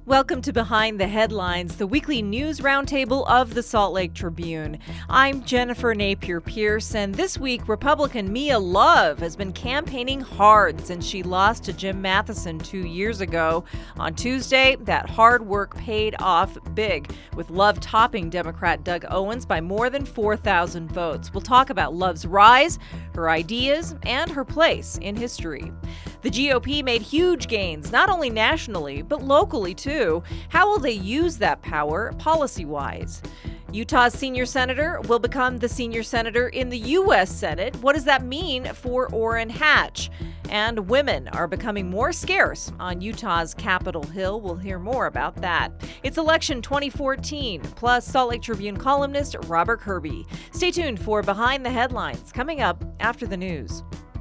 Welcome to Behind the Headlines, the weekly news roundtable of the Salt Lake Tribune. I'm Jennifer Napier-Pierce, and this week, Republican Mia Love has been campaigning hard since she lost to Jim Matheson 2 years ago. On Tuesday, that hard work paid off big, with Love topping Democrat Doug Owens by more than 4,000 votes. We'll talk about Love's rise, her ideas, and her place in history. The GOP made huge gains, not only nationally, but locally, too. How will they use that power policy-wise? Utah's senior senator will become the senior senator in the U.S. Senate. What does that mean for Orrin Hatch? And women are becoming more scarce on Utah's Capitol Hill. We'll hear more about that. It's election 2014, plus Salt Lake Tribune columnist Robert Kirby. Stay tuned for Behind the Headlines, coming up after the news.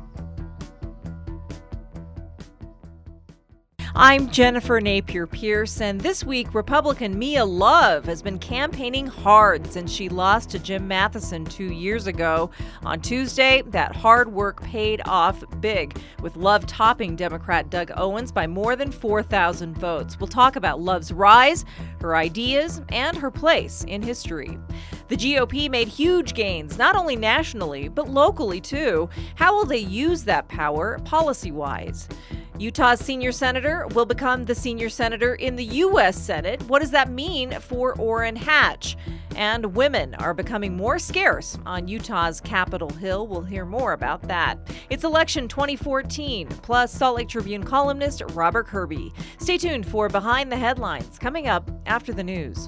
I'm Jennifer Napier-Pierce, and this week, Republican Mia Love has been campaigning hard since she lost to Jim Matheson 2 years ago. On Tuesday, that hard work paid off big, with Love topping Democrat Doug Owens by more than 4,000 votes. We'll talk about Love's rise, her ideas, and her place in history. The GOP made huge gains, not only nationally, but locally, too. How will they use that power policy-wise? Utah's senior senator will become the senior senator in the U.S. Senate. What does that mean for Orrin Hatch? And women are becoming more scarce on Utah's Capitol Hill. We'll hear more about that. It's election 2014, plus Salt Lake Tribune columnist Robert Kirby. Stay tuned for Behind the Headlines, coming up after the news.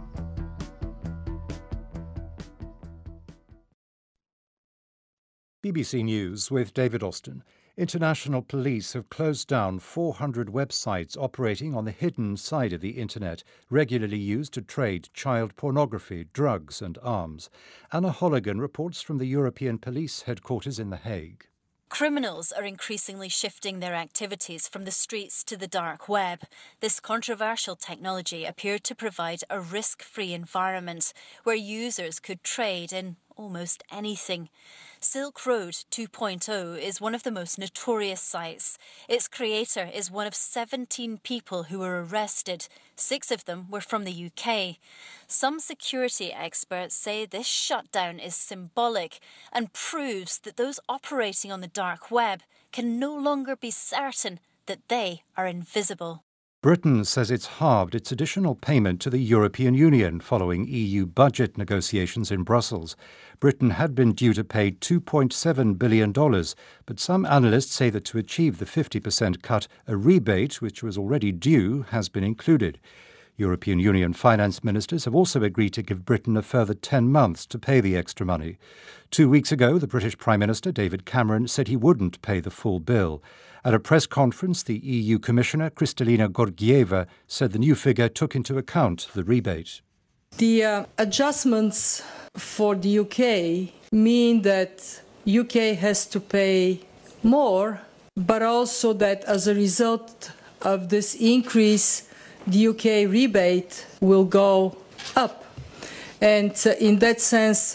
BBC News with David Austin. International police have closed down 400 websites operating on the hidden side of the internet, regularly used to trade child pornography, drugs and arms. Anna Holligan reports from the European Police Headquarters in The Hague. Criminals are increasingly shifting their activities from the streets to the dark web. This controversial technology appeared to provide a risk-free environment where users could trade in almost anything. Silk Road 2.0 is one of the most notorious sites. Its creator is one of 17 people who were arrested. 6 of them were from the UK. Some security experts say this shutdown is symbolic and proves that those operating on the dark web can no longer be certain that they are invisible. Britain says it's halved its additional payment to the European Union following EU budget negotiations in Brussels. Britain had been due to pay $2.7 billion, but some analysts say that to achieve the 50% cut, a rebate, which was already due, has been included. European Union finance ministers have also agreed to give Britain a further 10 months to pay the extra money. 2 weeks ago, the British Prime Minister, David Cameron, said he wouldn't pay the full bill. At a press conference, the EU Commissioner, Kristalina Georgieva, said the new figure took into account the rebate. The adjustments for the UK mean that UK has to pay more, but also that as a result of this increase, the UK rebate will go up. And in that sense,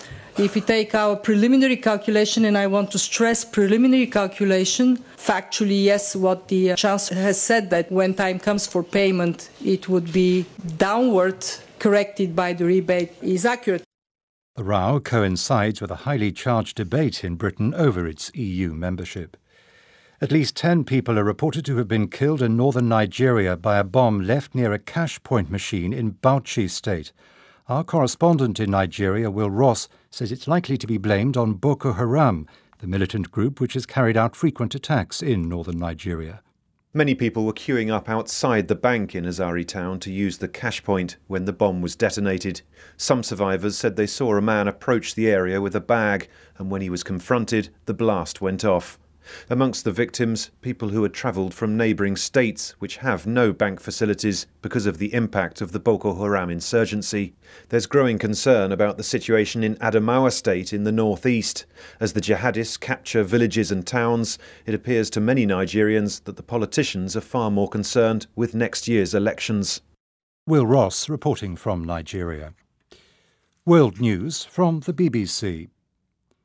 if we take our preliminary calculation, and I want to stress preliminary calculation, factually, yes, what the Chancellor has said, that when time comes for payment, it would be downward corrected by the rebate, is accurate. The row coincides with a highly charged debate in Britain over its EU membership. At least 10 people are reported to have been killed in northern Nigeria by a bomb left near a cash point machine in Bauchi State. Our correspondent in Nigeria, Will Ross, says it's likely to be blamed on Boko Haram, the militant group which has carried out frequent attacks in northern Nigeria. Many people were queuing up outside the bank in Azari town to use the cash point when the bomb was detonated. Some survivors said they saw a man approach the area with a bag, and when he was confronted, the blast went off. Amongst the victims, people who had travelled from neighbouring states which have no bank facilities because of the impact of the Boko Haram insurgency. There's growing concern about the situation in Adamawa State in the northeast. As the jihadists capture villages and towns, it appears to many Nigerians that the politicians are far more concerned with next year's elections. Will Ross reporting from Nigeria. World News from the BBC.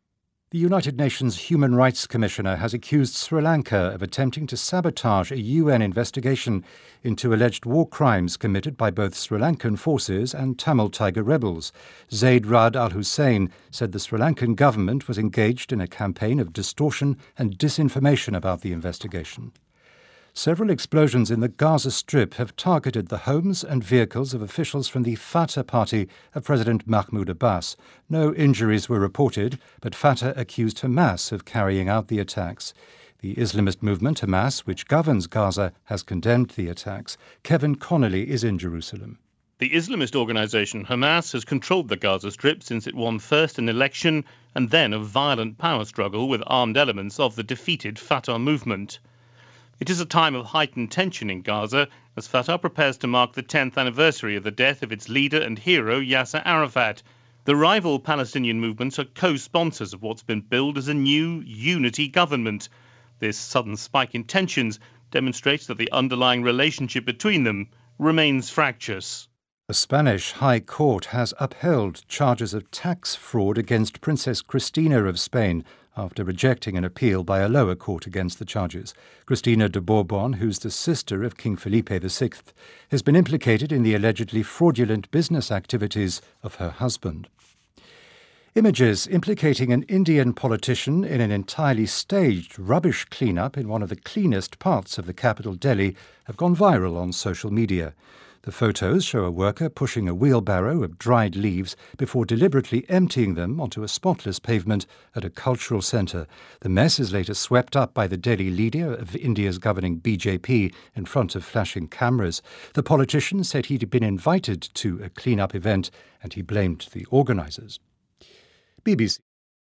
The United Nations Human Rights Commissioner has accused Sri Lanka of attempting to sabotage a UN investigation into alleged war crimes committed by both Sri Lankan forces and Tamil Tiger rebels. Zaid Rad Al Hussein said the Sri Lankan government was engaged in a campaign of distortion and disinformation about the investigation. Several explosions in the Gaza Strip have targeted the homes and vehicles of officials from the Fatah party of President Mahmoud Abbas. No injuries were reported, but Fatah accused Hamas of carrying out the attacks. The Islamist movement Hamas, which governs Gaza, has condemned the attacks. Kevin Connolly is in Jerusalem. The Islamist organisation Hamas has controlled the Gaza Strip since it won first an election and then a violent power struggle with armed elements of the defeated Fatah movement. It is a time of heightened tension in Gaza as Fatah prepares to mark the 10th anniversary of the death of its leader and hero Yasser Arafat. The rival Palestinian movements are co-sponsors of what's been billed as a new unity government. This sudden spike in tensions demonstrates that the underlying relationship between them remains fractious. The Spanish High Court has upheld charges of tax fraud against Princess Cristina of Spain after rejecting an appeal by a lower court against the charges. Cristina de Bourbon, who's the sister of King Felipe VI, has been implicated in the allegedly fraudulent business activities of her husband. Images implicating an Indian politician in an entirely staged rubbish cleanup in one of the cleanest parts of the capital, Delhi, have gone viral on social media. The photos show a worker pushing a wheelbarrow of dried leaves before deliberately emptying them onto a spotless pavement at a cultural centre. The mess is later swept up by the Delhi leader of India's governing BJP in front of flashing cameras. The politician said he'd been invited to a clean-up event and he blamed the organisers. BBC.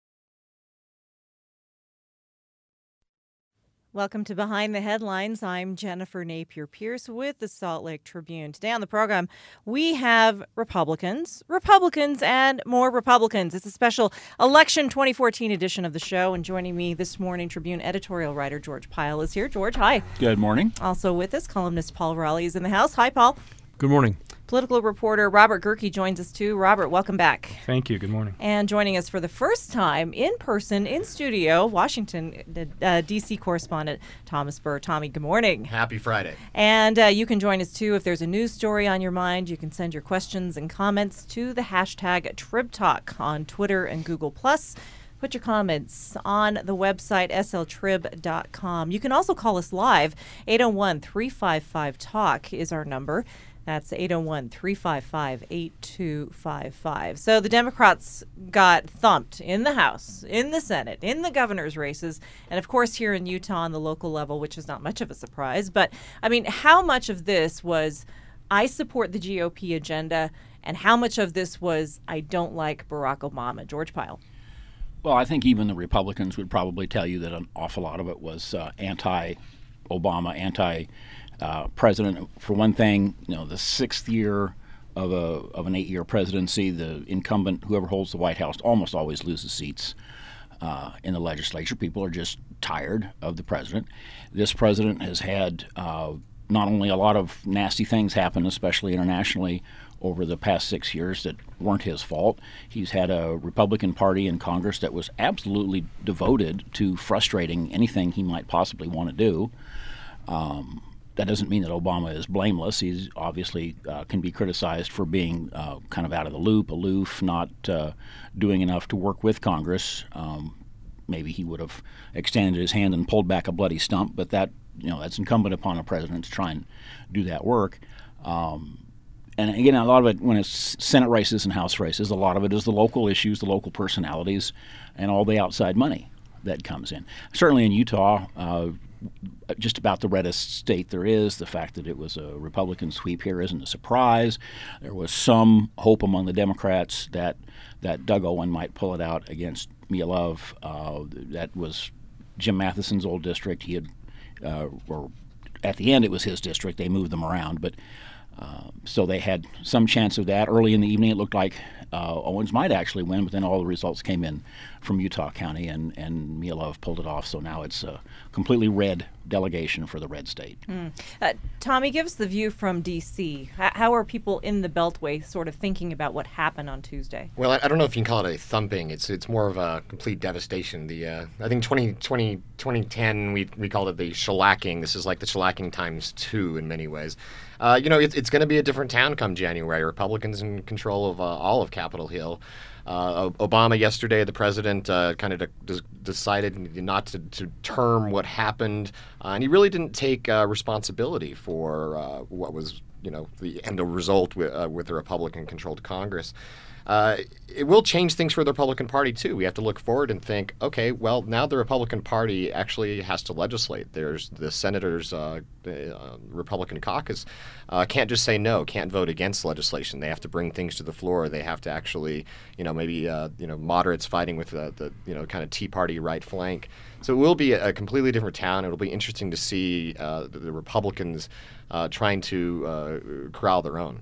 Welcome to Behind the Headlines. I'm Jennifer Napier-Pierce with the Salt Lake Tribune. Today on the program, we have Republicans, and more Republicans. It's a special election 2014 edition of the show. And joining me this morning, Tribune editorial writer George Pyle is here. George, hi. Good morning. Also with us, columnist Paul Raleigh is in the house. Hi, Paul. Good morning. Political reporter Robert Gehrke joins us too. Robert, welcome back. Thank you. Good morning. And joining us for the first time in person, in studio, Washington, D.C. correspondent Thomas Burr. Tommy, good morning. Happy Friday. And you can join us too if there's a news story on your mind. You can send your questions and comments to the hashtag TribTalk on Twitter and Google+. Put your comments on the website, sltrib.com. You can also call us live. 801-355-TALK is our number. That's 801-355-8255. So the Democrats got thumped in the House, in the Senate, in the governor's races, and of course here in Utah on the local level, which is not much of a surprise. But, I mean, how much of this was, I support the GOP agenda, and how much of this was, I don't like Barack Obama? George Pyle. Well, I think even the Republicans would probably tell you that an awful lot of it was anti-Obama, anti-president. For one thing, the sixth year of an 8-year presidency, the incumbent, whoever holds the White House, almost always loses seats in the legislature. People are just tired of the president. This president has had not only a lot of nasty things happen, especially internationally, over the past 6 years that weren't his fault. He's had a Republican Party in Congress that was absolutely devoted to frustrating anything he might possibly want to do. That doesn't mean that Obama is blameless. He's obviously can be criticized for being kind of out of the loop, aloof, not doing enough to work with Congress. Maybe he would have extended his hand and pulled back a bloody stump, but that's incumbent upon a president to try and do that work. And again, a lot of it, when it's Senate races and House races, a lot of it is the local issues, the local personalities, and all the outside money that comes in. Certainly in Utah, just about the reddest state there is. The fact that it was a Republican sweep here isn't a surprise. There was some hope among the Democrats that Doug Owen might pull it out against Mia Love. That was Jim Matheson's old district. He had, or at the end, it was his district. They moved them around, but so they had some chance of that. Early in the evening, it looked like Owens might actually win, but then all the results came in from Utah County, and Mia Love pulled it off. So now it's a completely red delegation for the red state. Tommy, give us the view from D.C. How are people in the Beltway sort of thinking about what happened on Tuesday? Well, I don't know if you can call it a thumping. It's more of a complete devastation. I think 2010 we called it the shellacking. This is like the shellacking times 2 in many ways. It's going to be a different town come January. Republicans in control of all of Capitol Hill. Obama yesterday, the president kind of decided not to term what happened, and he really didn't take responsibility for what was, the end result with the Republican-controlled Congress. It will change things for the Republican Party, too. We have to look forward and think, okay, well, now the Republican Party actually has to legislate. There's the senators, Republican caucus, can't just say no, can't vote against legislation. They have to bring things to the floor. They have to actually, maybe moderates fighting with the kind of Tea Party right flank. So it will be a completely different town. It'll be interesting to see the Republicans trying to corral their own.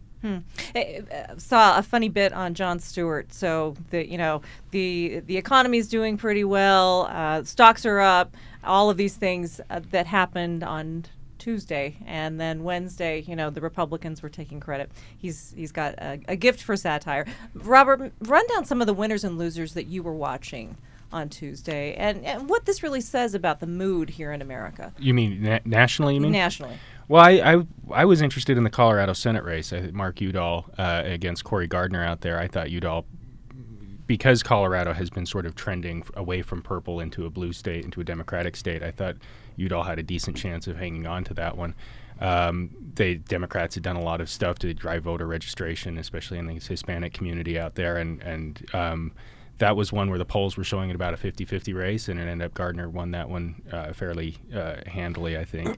Saw a funny bit on Jon Stewart. So the economy's doing pretty well. Stocks are up. All of these things that happened on Tuesday, and then Wednesday, the Republicans were taking credit. He's got a gift for satire. Robert, run down some of the winners and losers that you were watching on Tuesday, and what this really says about the mood here in America. You mean nationally? Nationally. Well, I was interested in the Colorado Senate race. Mark Udall against Cory Gardner out there. I thought Udall, because Colorado has been sort of trending away from purple into a blue state, into a Democratic state, I thought Udall had a decent chance of hanging on to that one. The Democrats had done a lot of stuff to drive voter registration, especially in the Hispanic community out there, and that was one where the polls were showing it about a 50-50 race, and it ended up Gardner won that one fairly handily, I think.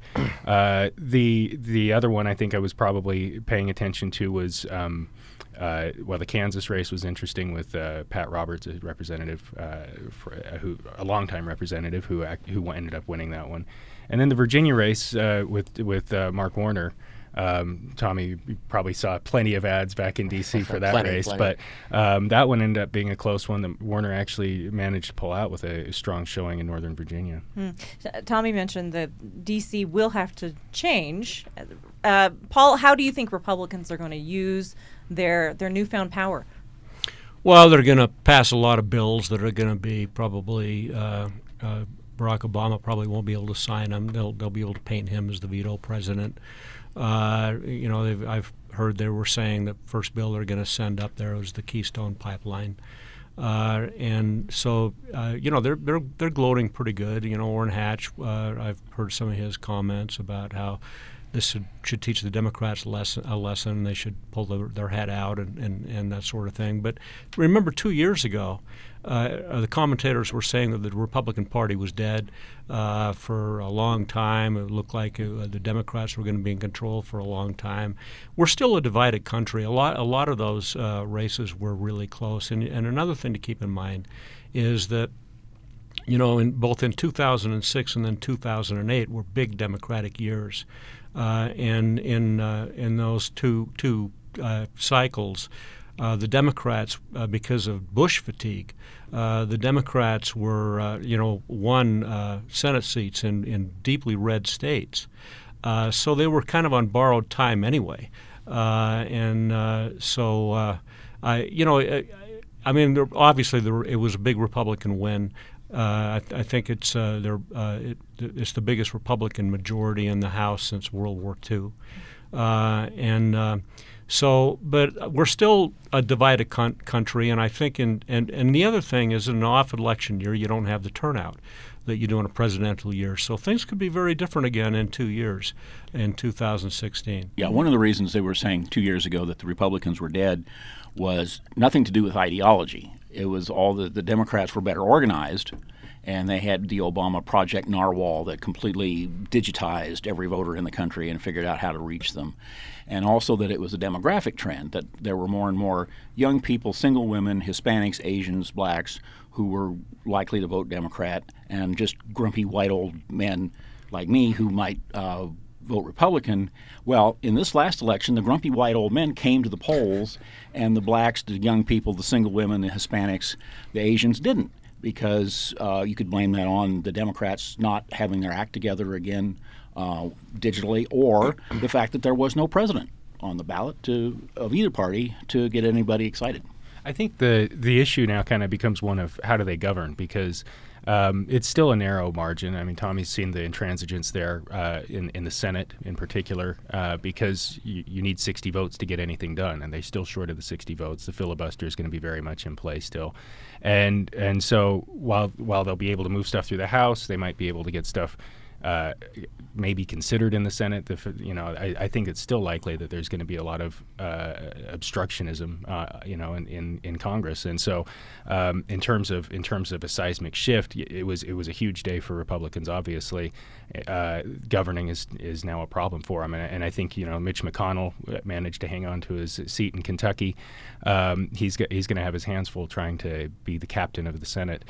The other one I think I was probably paying attention to was, the Kansas race was interesting with Pat Roberts, a representative, a longtime representative who ended up winning that one. And then the Virginia race with Mark Warner. Tommy, you probably saw plenty of ads back in D.C. for that race, but that one ended up being a close one that Warner actually managed to pull out with a strong showing in Northern Virginia. Tommy mentioned that D.C. will have to change. Paul, how do you think Republicans are going to use their newfound power? Well, they're going to pass a lot of bills that are going to be probably Barack Obama probably won't be able to sign them. They'll be able to paint him as the veto president. I've heard they were saying the first bill they're going to send up there was the Keystone Pipeline, and so they're gloating pretty good. Orrin Hatch, I've heard some of his comments about how this should teach the Democrats a lesson. They should pull their head out and that sort of thing. But remember, 2 years ago, the commentators were saying that the Republican Party was dead for a long time. It looked like the Democrats were going to be in control for a long time. We're still a divided country. A lot of those races were really close. And another thing to keep in mind is that both in 2006 and then 2008 were big Democratic years. And in those two cycles, the Democrats, because of Bush fatigue, the Democrats were, won Senate seats in deeply red states. So they were kind of on borrowed time anyway. Obviously it was a big Republican win. I think it's the biggest Republican majority in the House since World War II, but we're still a divided country, and I think and the other thing is, in an off-election year, you don't have the turnout that you do in a presidential year. So things could be very different again in 2 years, in 2016. Yeah, one of the reasons they were saying 2 years ago that the Republicans were dead was nothing to do with ideology. It was all the Democrats were better organized, and they had the Obama Project Narwhal that completely digitized every voter in the country and figured out how to reach them. And also that it was a demographic trend, that there were more and more young people, single women, Hispanics, Asians, blacks, who were likely to vote Democrat, and just grumpy white old men like me who might vote Republican. Well, in this last election, the grumpy white old men came to the polls, and the blacks, the young people, the single women, the Hispanics, the Asians didn't. because you could blame that on the Democrats not having their act together again digitally, or the fact that there was no president on the ballot of either party to get anybody excited. I think the issue now kind of becomes one of how do they govern, because it's still a narrow margin. I mean, Tommy's seen the intransigence there in the Senate in particular, because you need 60 votes to get anything done, and they're still short of the 60 votes. The filibuster is going to be very much in play still. And so while they'll be able to move stuff through the House, they might be able to get stuff maybe considered in the Senate. I think it's still likely that there's going to be a lot of obstructionism, in Congress. And so, in terms of a seismic shift, it was a huge day for Republicans. Obviously, governing is now a problem for them. And I think Mitch McConnell managed to hang on to his seat in Kentucky. He's going to have his hands full trying to be the captain of the Senate.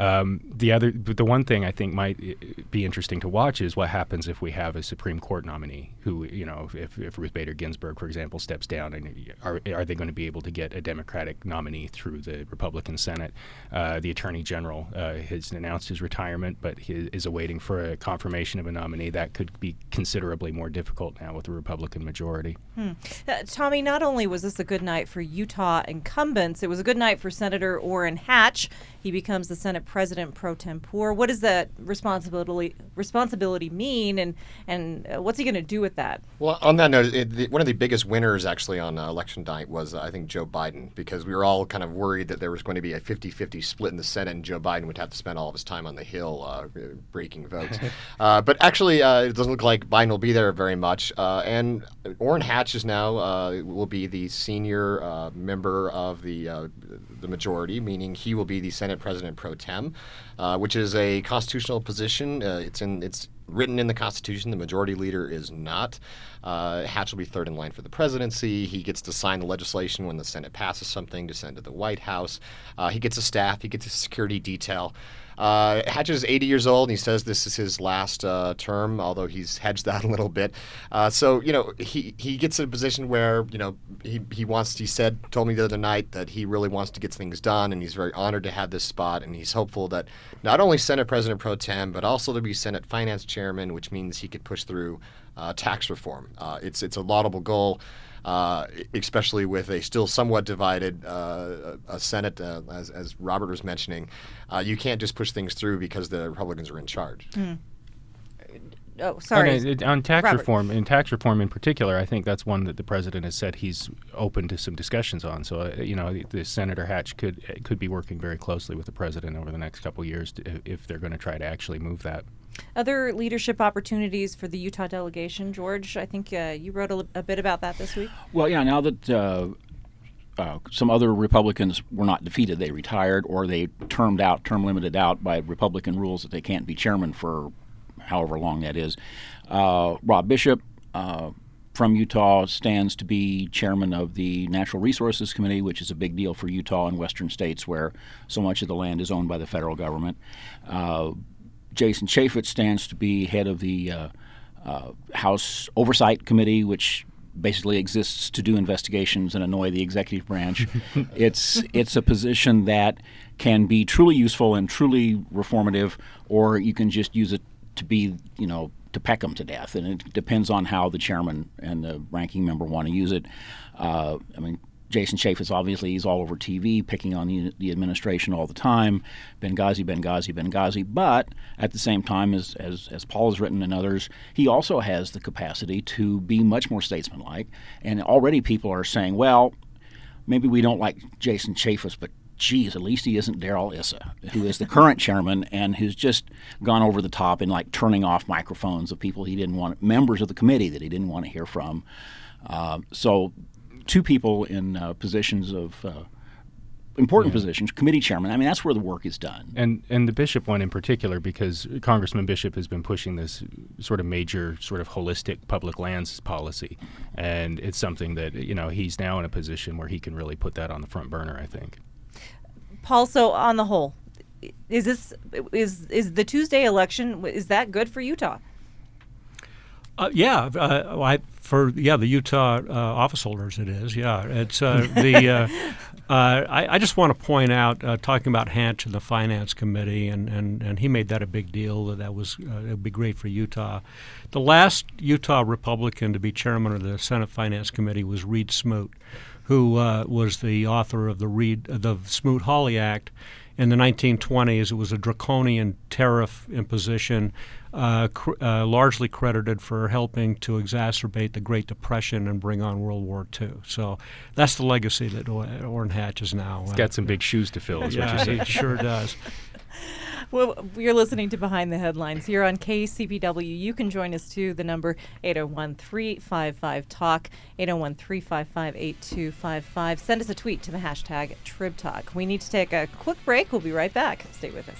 The one thing I think might be interesting to watch is what happens if we have a Supreme Court nominee who, if Ruth Bader Ginsburg, for example, steps down, and are they going to be able to get a Democratic nominee through the Republican Senate? The Attorney General has announced his retirement, but he is awaiting for a confirmation of a nominee. That could be considerably more difficult now with the Republican majority. Tommy, not only was this a good night for Utah incumbents, it was a good night for Senator Orrin Hatch. He becomes the Senate President pro tempore. What does that responsibility mean, and what's he going to do with that? Well, on that note, one of the biggest winners actually on election night was, I think, Joe Biden, because we were all kind of worried that there was going to be a 50-50 split in the Senate, and Joe Biden would have to spend all of his time on the Hill breaking votes. But actually, it doesn't look like Biden will be there very much. And Orrin Hatch is now will be the senior member of the majority, meaning he will be the Senate President pro tem, which is a constitutional position. It's written in the Constitution. The majority leader is not. Hatch will be third in line for the presidency. He gets to sign the legislation when the Senate passes something to send to the White House. He gets a staff. He gets a security detail. Hatch is 80 years old, and he says this is his last term, although he's hedged that a little bit. So he gets in a position where he told me the other night that he really wants to get things done, and he's very honored to have this spot, and he's hopeful that not only Senate President pro tem, but also to be Senate Finance Chairman, which means he could push through tax reform. It's a laudable goal. Especially with a still somewhat divided a Senate, as Robert was mentioning. You can't just push things through because the Republicans are in charge. Oh, sorry. On tax Robert. reform, in particular, I think that's one that the president has said he's open to some discussions on. So, the Senator Hatch could be working very closely with the president over the next couple of years if they're going to try to actually move that. Other leadership opportunities for the Utah delegation, George, I think you wrote a bit about that this week. Well, yeah, now that some other Republicans were not defeated, they retired, or they term limited out by Republican rules that they can't be chairman for however long that is. Rob Bishop from Utah stands to be chairman of the Natural Resources Committee, which is a big deal for Utah and western states where so much of the land is owned by the federal government. Jason Chaffetz stands to be head of the House Oversight Committee, which basically exists to do investigations and annoy the executive branch. It's a position that can be truly useful and truly reformative, or you can just use it to be, to peck them to death. And it depends on how the chairman and the ranking member want to use it. Jason Chaffetz, obviously, he's all over TV, picking on the administration all the time. Benghazi. But at the same time, as Paul has written and others, he also has the capacity to be much more statesmanlike. And already people are saying, well, maybe we don't like Jason Chaffetz, but geez, at least he isn't Darrell Issa, who is the current chairman and who's just gone over the top in turning off microphones of people members of the committee that he didn't want to hear from. So two people in positions of important positions, committee chairman. That's where the work is done. And the Bishop one in particular, because Congressman Bishop has been pushing this sort of major, sort of holistic public lands policy, and it's something that he's now in a position where he can really put that on the front burner, I think. Paul, so on the whole, is the Tuesday election, is that good for Utah? The Utah office holders, it is. Yeah, it's I just want to point out, talking about Hatch and the Finance Committee, and he made that a big deal, that was it would be great for Utah. The last Utah Republican to be chairman of the Senate Finance Committee was Reed Smoot, who was the author of the Smoot-Hawley Act. In the 1920s, it was a draconian tariff imposition, largely credited for helping to exacerbate the Great Depression and bring on World War II. So that's the legacy that Orrin Hatch is now. He's got some big shoes to fill, is what yeah, you're saying. he sure does. Well, you're listening to Behind the Headlines here on KCPW. You can join us too. The number 801-355-TALK, 801-355-8255. Send us a tweet to the hashtag TribTalk. We need to take a quick break. We'll be right back. Stay with us.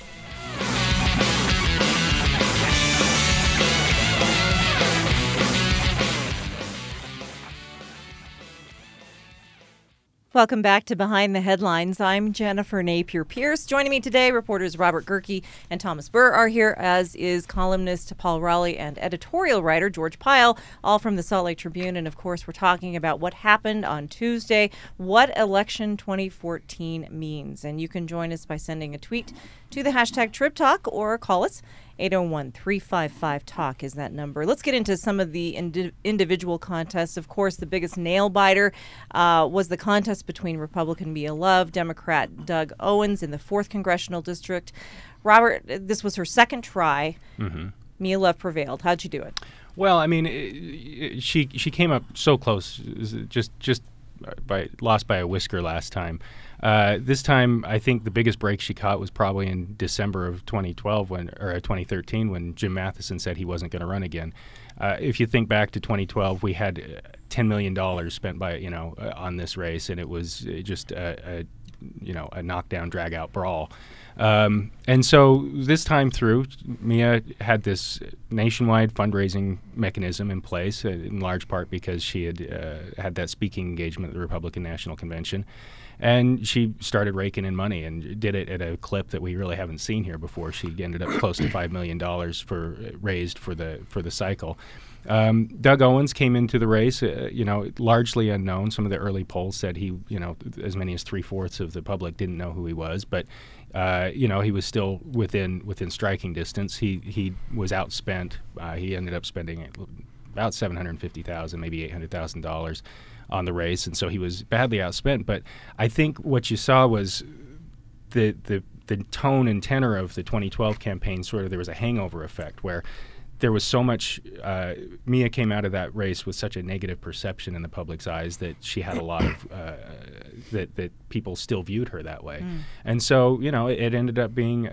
Welcome back to Behind the Headlines. I'm Jennifer Napier-Pierce. Joining me today, reporters Robert Gehrke and Thomas Burr are here, as is columnist Paul Raleigh and editorial writer George Pyle, all from the Salt Lake Tribune. And, of course, we're talking about what happened on Tuesday, what Election 2014 means. And you can join us by sending a tweet to the hashtag TribTalk or call us. 801-355-TALK is that number. Let's get into some of the individual contests. Of course, the biggest nail-biter was the contest between Republican Mia Love, Democrat Doug Owens in the 4th Congressional District. Robert, this was her second try. Mm-hmm. Mia Love prevailed. How'd you do it? Well, I mean, she came up so close, just lost by a whisker last time. This time, I think the biggest break she caught was probably in December of 2013 when Jim Matheson said he wasn't going to run again. If you think back to 2012, we had $10 million spent on this race, and it was just a knockdown, drag-out brawl. And so this time through, Mia had this nationwide fundraising mechanism in place, in large part because she had that speaking engagement at the Republican National Convention. And she started raking in money and did it at a clip that we really haven't seen here before. She ended up close to $5 million raised for the cycle. Doug Owens came into the race, largely unknown. Some of the early polls said he, as many as 3/4 of the public didn't know who he was, but he was still within striking distance. He was outspent. He ended up spending about $750,000, maybe $800,000 on the race, and so he was badly outspent. But I think what you saw was the tone and tenor of the 2012 campaign. Sort of, there was a hangover effect where there was so much. Mia came out of that race with such a negative perception in the public's eyes that she had a lot of that people still viewed her that way, and so it ended up being.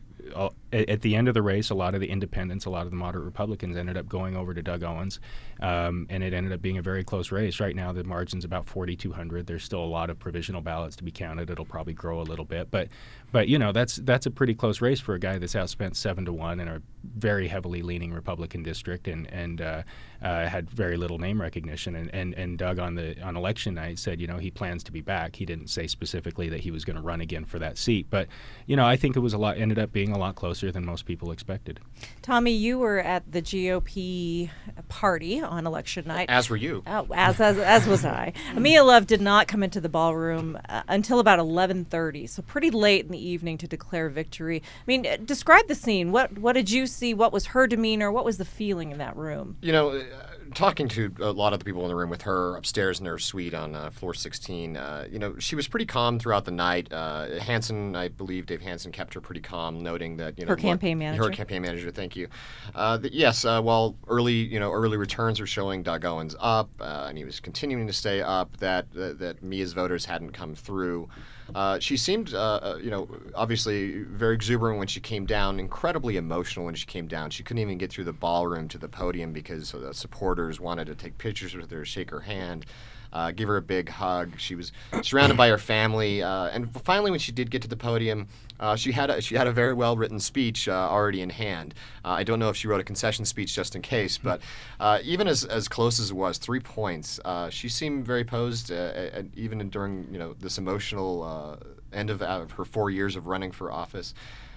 At the end of the race, a lot of the independents, a lot of the moderate Republicans ended up going over to Doug Owens, and it ended up being a very close race. Right now, the margin's about 4,200. There's still a lot of provisional ballots to be counted. It'll probably grow a little bit, but that's a pretty close race for a guy that's outspent 7-1 in a very heavily leaning Republican district and had very little name recognition. And Doug on election night said he plans to be back. He didn't say specifically that he was going to run again for that seat, but I think it was ended up being a lot closer than most people expected. Tommy, you were at the GOP party on election night. As were you. Oh, as was I. Mia Love did not come into the ballroom until about 11:30, so pretty late in the evening to declare victory. I mean, describe the scene. What did you see? What was her demeanor? What was the feeling in that room? Talking to a lot of the people in the room with her upstairs in her suite on floor 16, she was pretty calm throughout the night. Hansen, I believe Dave Hansen kept her pretty calm, noting that her campaign manager. Her campaign manager, thank you. Yes, while early returns were showing Doug Owens up, and he was continuing to stay up, that Mia's voters hadn't come through. She seemed, obviously very exuberant when she came down, incredibly emotional when she came down. She couldn't even get through the ballroom to the podium because the supporters wanted to take pictures with her, shake her hand, give her a big hug. She was surrounded by her family, and finally, when she did get to the podium, she had a very well written speech already in hand. I don't know if she wrote a concession speech just in case, but even as close as it was, 3 points, she seemed very posed, even during this emotional end of her 4 years of running for office.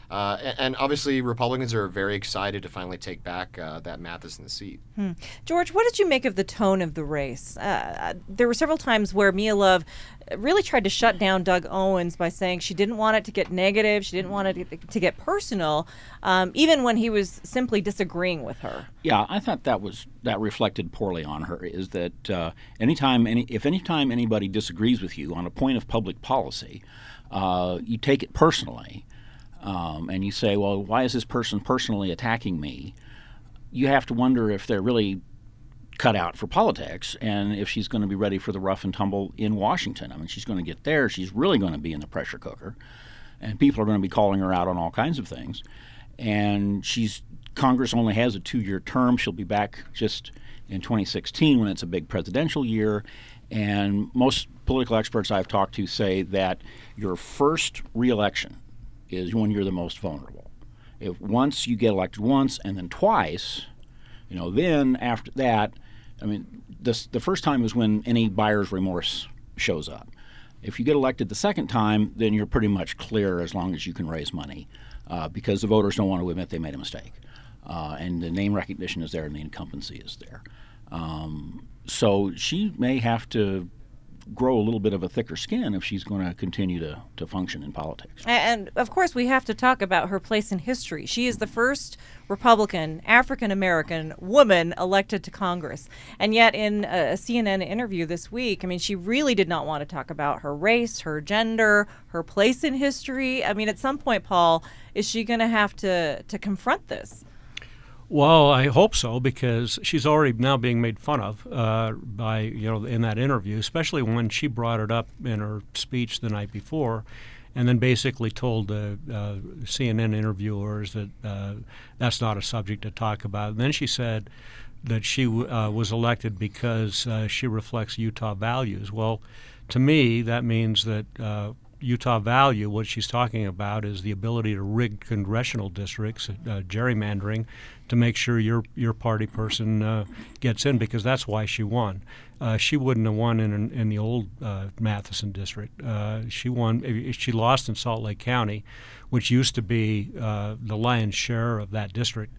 And obviously, Republicans are very excited to finally take back that Matheson seat. George, what did you make of the tone of the race? There were several times where Mia Love really tried to shut down Doug Owens by saying she didn't want it to get negative, she didn't want it to get personal, even when he was simply disagreeing with her. Yeah, I thought that reflected poorly on her. Is that anytime anybody disagrees with you on a point of public policy, you take it personally. And you say, well, why is this person personally attacking me? You have to wonder if they're really cut out for politics and if she's going to be ready for the rough and tumble in Washington. I mean, she's going to get there. She's really going to be in the pressure cooker. And people are going to be calling her out on all kinds of things. And Congress only has a 2-year term. She'll be back just in 2016 when it's a big presidential year. And most political experts I've talked to say that your first reelection is when you're the most vulnerable. If once you get elected once and then twice, then after that, I mean, the first time is when any buyer's remorse shows up. If you get elected the second time, then you're pretty much clear as long as you can raise money, because the voters don't want to admit they made a mistake, and the name recognition is there and the incumbency is there. So she may have to grow a little bit of a thicker skin if she's going to continue to function in politics. And of course, we have to talk about her place in history. She is the first Republican, African-American woman elected to Congress. And yet in a CNN interview this week, I mean, she really did not want to talk about her race, her gender, her place in history. I mean, at some point, Paul, is she going to have to confront this? Well, I hope so, because she's already now being made fun of by, in that interview, especially when she brought it up in her speech the night before and then basically told the CNN interviewers that that's not a subject to talk about. And then she said that she was elected because she reflects Utah values. Well, to me, that means that Utah value, what she's talking about, is the ability to rig congressional districts, gerrymandering, to make sure your party person gets in, because that's why she won. She wouldn't have won in the old Matheson district. She lost in Salt Lake County, which used to be the lion's share of that district.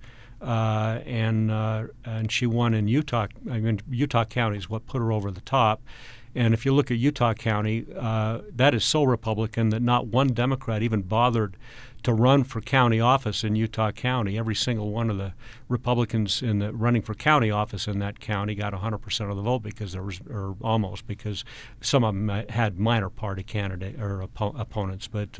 And she won in Utah. I mean, Utah County is what put her over the top. And if you look at Utah County, that is so Republican that not one Democrat even bothered to run for county office in Utah County. Every single one of the Republicans running for county office in that county got 100% of the vote, because or almost, because some of them had minor party candidate or opponents. But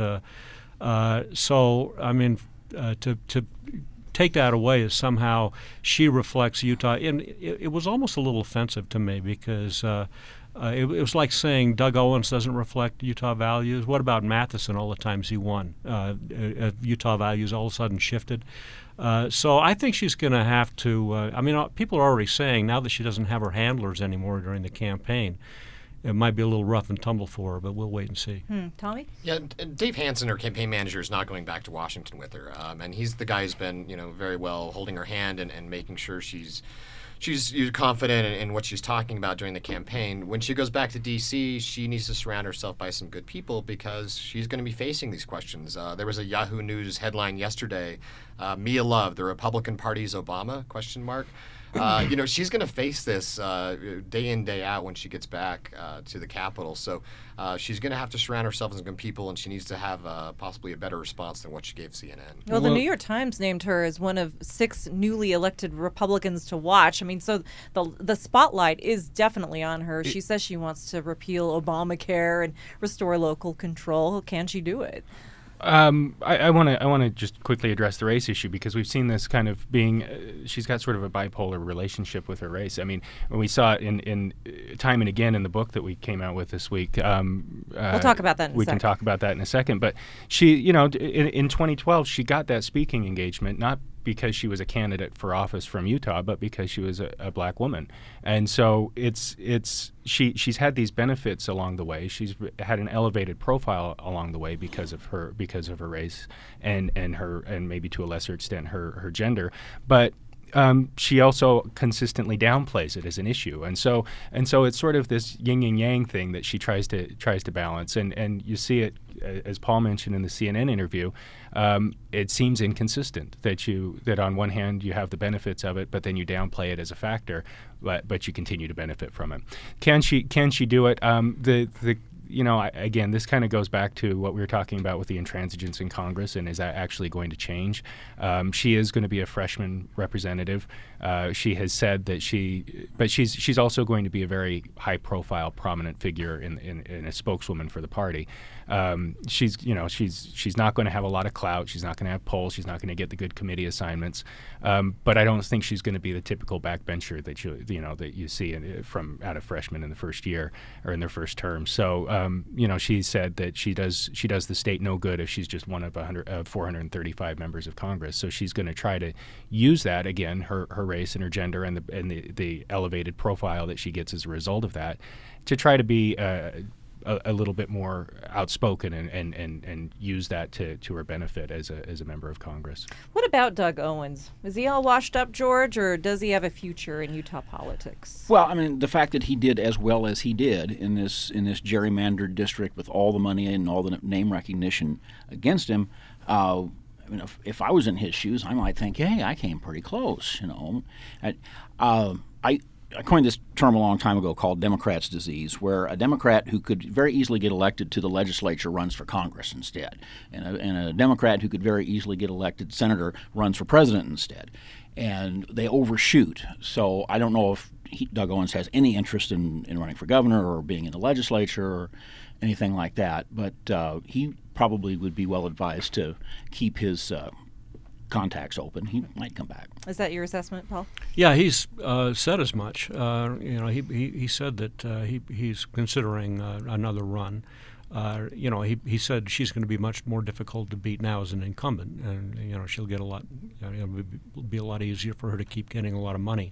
so I mean, to take that away as somehow she reflects Utah, and it was almost a little offensive to me, because it was like saying Doug Owens doesn't reflect Utah values. What about Matheson? All the times he won, Utah values all of a sudden shifted. So I think she's going to have to. I mean, people are already saying now that she doesn't have her handlers anymore during the campaign, it might be a little rough and tumble for her, but we'll wait and see. Tommy? Yeah, Dave Hansen, her campaign manager, is not going back to Washington with her, and he's the guy who's been, very well holding her hand and making sure she's confident in what she's talking about during the campaign. When she goes back to D.C., she needs to surround herself by some good people, because she's going to be facing these questions. There was a Yahoo News headline yesterday, Mia Love, the Republican Party's Obama, ? She's going to face this day in, day out when she gets back to the Capitol. So she's going to have to surround herself with some good people, and she needs to have possibly a better response than what she gave CNN. Well, the New York Times named her as one of 6 newly elected Republicans to watch. I mean, so the spotlight is definitely on her. She says she wants to repeal Obamacare and restore local control. Can she do it? I want to just quickly address the race issue, because we've seen this kind of being she's got sort of a bipolar relationship with her race. I mean, when we saw it in time and again in the book that we came out with this week. We'll talk about that in a second. We can talk about that in a second. But she, in 2012, she got that speaking engagement not because she was a candidate for office from Utah, but because she was a black woman. And so she's had these benefits along the way. She's had an elevated profile along the way because of her race and maybe to a lesser extent her gender. But she also consistently downplays it as an issue, and so it's sort of this yin and yang thing that she tries to balance, and you see it as Paul mentioned in the CNN interview, it seems inconsistent that on one hand you have the benefits of it, but then you downplay it as a factor, but you continue to benefit from it. Can she do it? Again, this kind of goes back to what we were talking about with the intransigence in Congress, and is that actually going to change? She is going to be a freshman representative. She has said that she's also going to be a very high-profile, prominent figure in a spokeswoman for the party. She's not going to have a lot of clout. She's not going to have polls. She's not going to get the good committee assignments. But I don't think she's going to be the typical backbencher that you see out of freshmen in the first year or in their first term. So she said that she does the state no good if she's just one of 435 members of Congress. So she's going to try to use that, again, her race and her gender and the elevated profile that she gets as a result of that, to try to be a little bit more outspoken and use that to her benefit as a member of Congress. What about Doug Owens? Is he all washed up, George, or does he have a future in Utah politics? Well, I mean, the fact that he did as well as he did in this gerrymandered district with all the money and all the name recognition against him, if I was in his shoes, I might think, hey, I came pretty close, I coined this term a long time ago called Democrats' disease, where a Democrat who could very easily get elected to the legislature runs for Congress instead, and a Democrat who could very easily get elected senator runs for president instead, and they overshoot. So I don't know if Doug Owens has any interest in running for governor or being in the legislature or anything like that, but he probably would be well advised to keep his contacts open. He might come back. Is that your assessment, Paul? Yeah, he's said as much. He said that he's considering another run. He said she's going to be much more difficult to beat now as an incumbent, and she'll get a lot. It'll be a lot easier for her to keep getting a lot of money.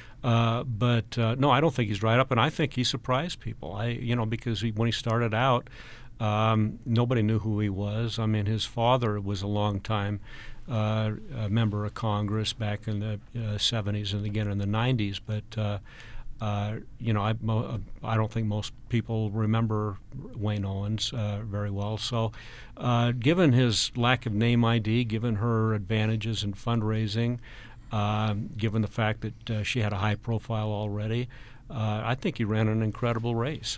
But no, I don't think he's right up, and I think he surprised people. Because when he started out, nobody knew who he was. I mean, his father was a long time a member of Congress back in the 70s and again in the 90s, but I don't think most people remember Wayne Owens very well. So given his lack of name ID, given her advantages in fundraising, given the fact that she had a high profile already, I think he ran an incredible race,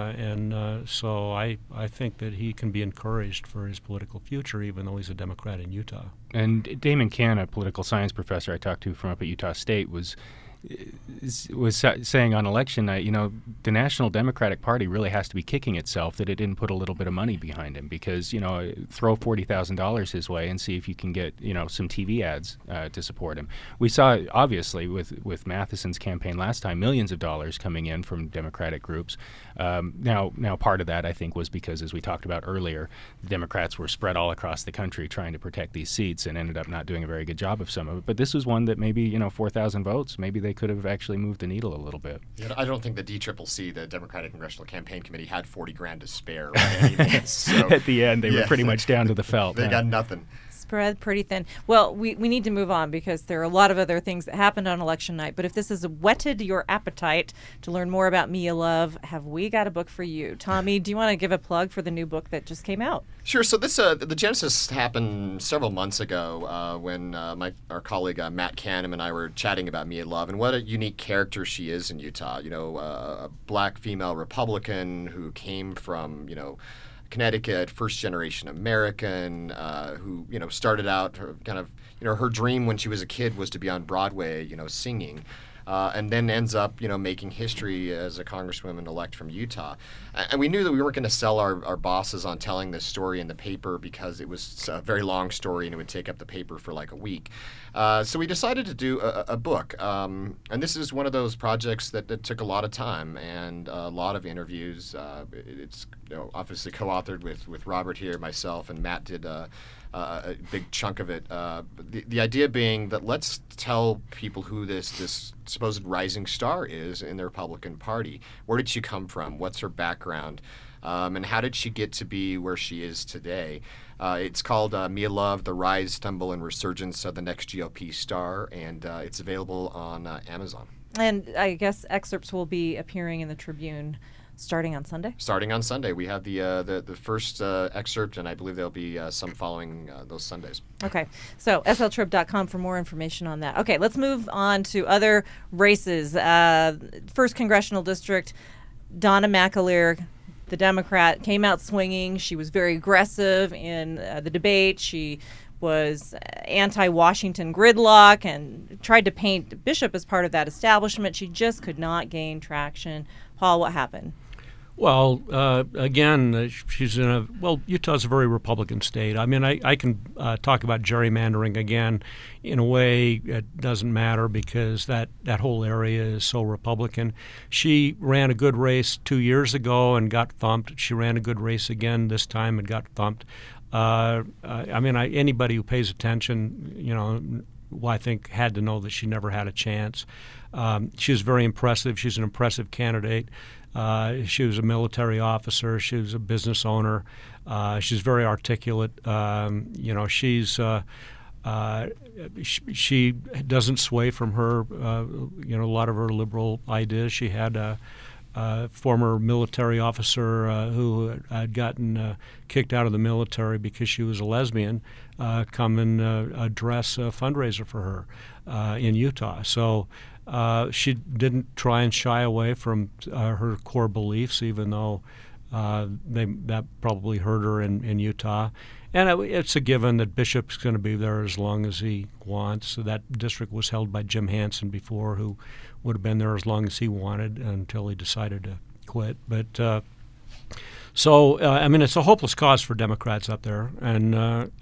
so I think that he can be encouraged for his political future, even though he's a Democrat in Utah. And Damon Cann, a political science professor I talked to from up at Utah State, was saying on election night, the National Democratic Party really has to be kicking itself that it didn't put a little bit of money behind him, because, throw $40,000 his way and see if you can get, some TV ads to support him. We saw, obviously, with Matheson's campaign last time, millions of dollars coming in from Democratic groups. Now part of that, I think, was because, as we talked about earlier, the Democrats were spread all across the country trying to protect these seats and ended up not doing a very good job of some of it. But this was one that maybe, 4,000 votes, maybe they could have actually moved the needle a little bit. Yeah, I don't think the DCCC, the Democratic Congressional Campaign Committee, had $40,000 to spare. Right? So, at the end, they were pretty much down to the felt. They got nothing. Spread pretty thin. Well, we need to move on because there are a lot of other things that happened on election night. But if this has whetted your appetite to learn more about Mia Love, have we got a book for you? Tommy, do you want to give a plug for the new book that just came out? Sure. So this the genesis happened several months ago when our colleague Matt Canham and I were chatting about Mia Love and what a unique character she is in Utah. A black female Republican who came from Connecticut, first-generation American, who started out her dream when she was a kid was to be on Broadway, singing. And then ends up, making history as a congresswoman-elect from Utah. And we knew that we weren't going to sell our bosses on telling this story in the paper because it was a very long story and it would take up the paper for like a week. So we decided to do a book. And this is one of those projects that took a lot of time and a lot of interviews. It's obviously co-authored with Robert here, myself, and Matt did a big chunk of it. The idea being that let's tell people who this supposed rising star is in the Republican Party. Where did she come from? What's her background? And how did she get to be where she is today? It's called Mia Love, The Rise, Stumble, and Resurgence of the Next GOP Star, and it's available on Amazon. And I guess excerpts will be appearing in the Tribune starting on Sunday? Starting on Sunday. We have the first excerpt, and I believe there'll be some following those Sundays. Okay, so sltrib.com for more information on that. Okay, let's move on to other races. First Congressional District, Donna McAleer, the Democrat, came out swinging. She was very aggressive in the debate. She was anti-Washington gridlock and tried to paint Bishop as part of that establishment. She just could not gain traction. Paul, what happened? Well, again, she's in Utah's a very Republican state. I mean, I can talk about gerrymandering again. In a way, it doesn't matter because that whole area is so Republican. She ran a good race 2 years ago and got thumped. She ran a good race again this time and got thumped. Anybody who pays attention, I think had to know that she never had a chance. She was very impressive. She's an impressive candidate. She was a military officer. She was a business owner. She's very articulate. She doesn't sway from her, a lot of her liberal ideas. She had a former military officer who had gotten kicked out of the military because she was a lesbian come and address a fundraiser for her in Utah. So she didn't try and shy away from her core beliefs, even though that probably hurt her in Utah. And it's a given that Bishop's going to be there as long as he wants. So that district was held by Jim Hansen before, who would have been there as long as he wanted until he decided to quit. But it's a hopeless cause for Democrats up there. And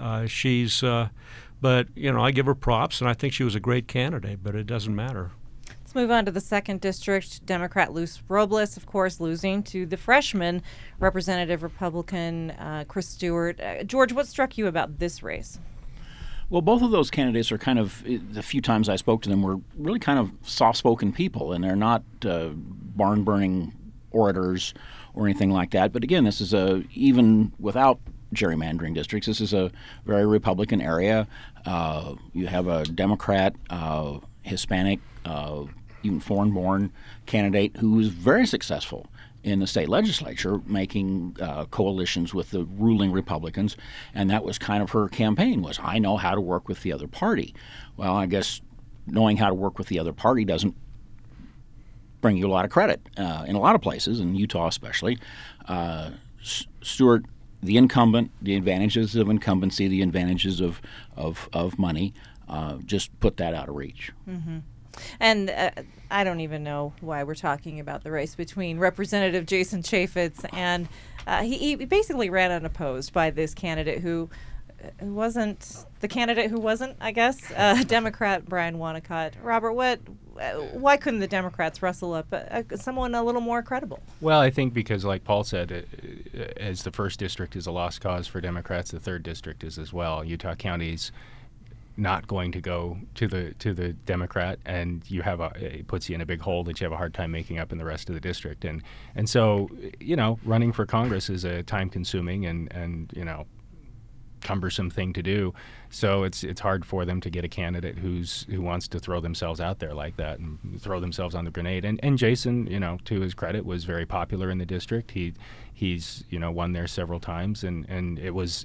but I give her props, and I think she was a great candidate, but it doesn't matter. Let's move on to the 2nd District. Democrat Luz Robles, of course, losing to the freshman Representative Republican Chris Stewart. George, what struck you about this race? Well, both of those candidates are kind of, the few times I spoke to them, were really kind of soft-spoken people, and they're not barn-burning orators or anything like that. But again, this is even without gerrymandering districts, this is a very Republican area. You have a Democrat, Hispanic, even foreign-born candidate who was very successful in the state legislature, making coalitions with the ruling Republicans, and that was kind of her campaign, was, I know how to work with the other party. Well, I guess knowing how to work with the other party doesn't bring you a lot of credit in a lot of places, in Utah especially. Stewart, the incumbent, the advantages of incumbency, the advantages of money, just put that out of reach. Mm-hmm. And I don't even know why we're talking about the race between Representative Jason Chaffetz and he basically ran unopposed by this candidate who wasn't the candidate who wasn't, I guess, Democrat Brian Wonnacott. Robert, why couldn't the Democrats rustle up someone a little more credible? Well, I think because, like Paul said, as the 1st District is a lost cause for Democrats, the 3rd District is as well. Utah County's not going to go to the Democrat, and it puts you in a big hole that you have a hard time making up in the rest of the district. And so, running for Congress is a time-consuming and cumbersome thing to do. So it's hard for them to get a candidate who wants to throw themselves out there like that and throw themselves on the grenade. And Jason, to his credit, was very popular in the district. He's won there several times, and it was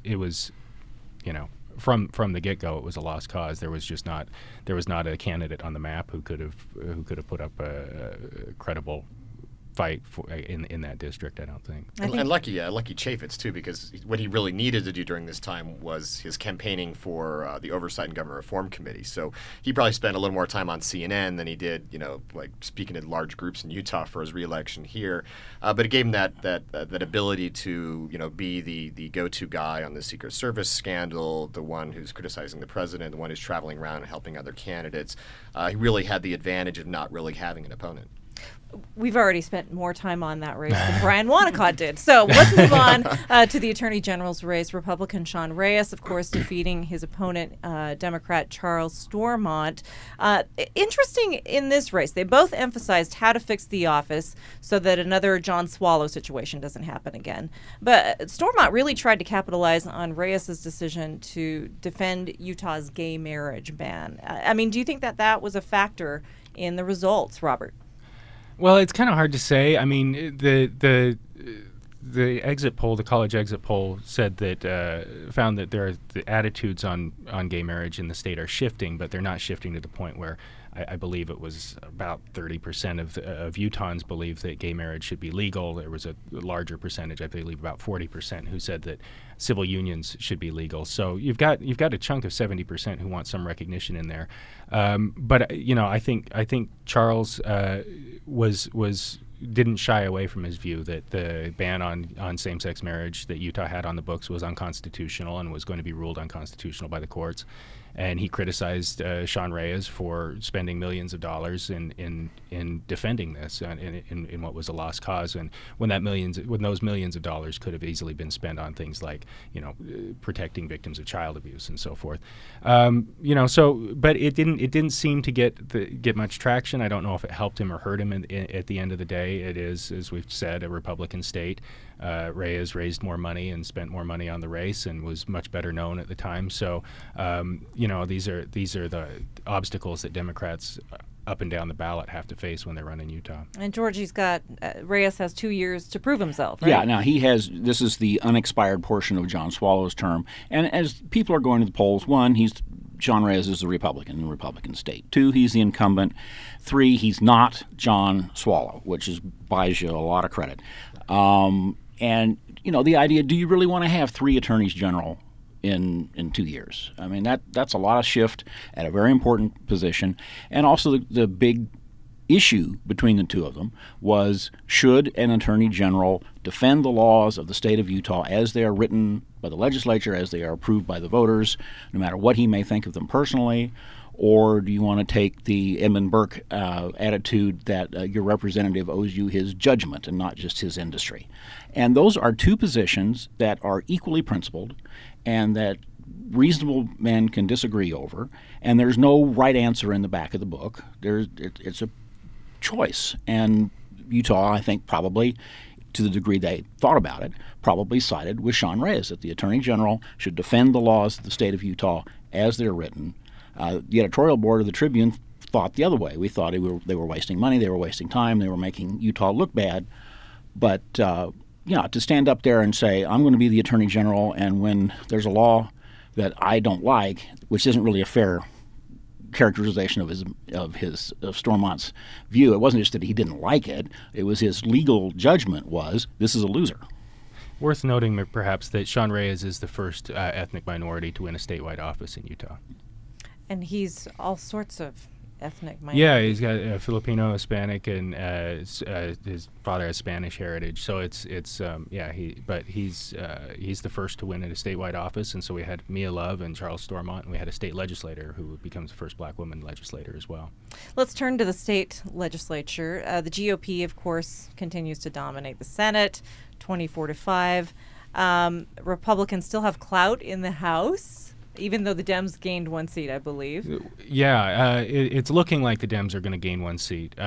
from the get-go, it was a lost cause. There was not a candidate on the map who could have put up a credible fight in that district, I don't think. And lucky Chaffetz, too, because what he really needed to do during this time was his campaigning for the Oversight and Government Reform Committee. So he probably spent a little more time on CNN than he did, speaking in large groups in Utah for his reelection here. But it gave him that ability to, be the go-to guy on the Secret Service scandal, the one who's criticizing the president, the one who's traveling around and helping other candidates. He really had the advantage of not really having an opponent. We've already spent more time on that race than Brian Wonnacott did. So let's move on to the Attorney General's race. Republican Sean Reyes, of course, defeating his opponent, Democrat Charles Stormont. Interesting in this race, they both emphasized how to fix the office so that another John Swallow situation doesn't happen again. But Stormont really tried to capitalize on Reyes's decision to defend Utah's gay marriage ban. Do you think that was a factor in the results, Robert? Well, it's kind of hard to say. I mean, the exit poll, the college exit poll, said that found that the attitudes on gay marriage in the state are shifting, but they're not shifting to the point where I believe it was about 30% of Utahns believe that gay marriage should be legal. There was a larger percentage, I believe about 40%, who said that civil unions should be legal. So you've got a chunk of 70% who want some recognition in there. But I think Charles didn't shy away from his view that the ban on same-sex marriage that Utah had on the books was unconstitutional and was going to be ruled unconstitutional by the courts. And he criticized Sean Reyes for spending millions of dollars in defending this in what was a lost cause, and when those millions of dollars could have easily been spent on things like protecting victims of child abuse and so forth. But it didn't seem to get much traction. I don't know if it helped him or hurt him at the end of the day. It is, as we've said, a Republican state. Reyes raised more money and spent more money on the race and was much better known at the time. So, these are the obstacles that Democrats up and down the ballot have to face when they run in Utah. And Georgie's got Reyes has 2 years to prove himself, right? Yeah, now this is the unexpired portion of John Swallow's term. And as people are going to the polls, 1, Sean Reyes is the Republican in the Republican state. 2, he's the incumbent. 3, he's not John Swallow, which buys you a lot of credit. And the idea, do you really want to have 3 attorneys general in 2 years? I mean, that's a lot of shift at a very important position. And also the big issue between the two of them was, should an attorney general defend the laws of the state of Utah as they are written by the legislature, as they are approved by the voters, no matter what he may think of them personally? Or do you want to take the Edmund Burke attitude that your representative owes you his judgment and not just his industry? And those are 2 positions that are equally principled and that reasonable men can disagree over. And there's no right answer in the back of the book. It's a choice. And Utah, I think, probably, to the degree they thought about it, probably sided with Sean Reyes, that the Attorney General should defend the laws of the state of Utah as they're written. The editorial board of the Tribune thought the other way. We thought they were wasting money, they were wasting time, they were making Utah look bad. But to stand up there and say, I'm going to be the Attorney General, and when there's a law that I don't like, which isn't really a fair characterization of Stormont's view. It wasn't just that he didn't like it. It was his legal judgment was, this is a loser. Worth noting, perhaps, that Sean Reyes is the first ethnic minority to win a statewide office in Utah. And he's all sorts of ethnic minority. Yeah, he's got Filipino, Hispanic, and his father has Spanish heritage. So he's the first to win at a statewide office, and so we had Mia Love and Charles Stormont, and we had a state legislator who becomes the first black woman legislator as well. Let's turn to the state legislature. The GOP, of course, continues to dominate the Senate, 24-5. Republicans still have clout in the House, even though the Dems gained 1 seat, I believe. Yeah, it's looking like the Dems are going to gain 1 seat.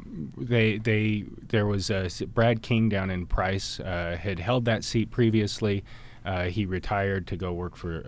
There was Brad King down in Price had held that seat previously. He retired to go work for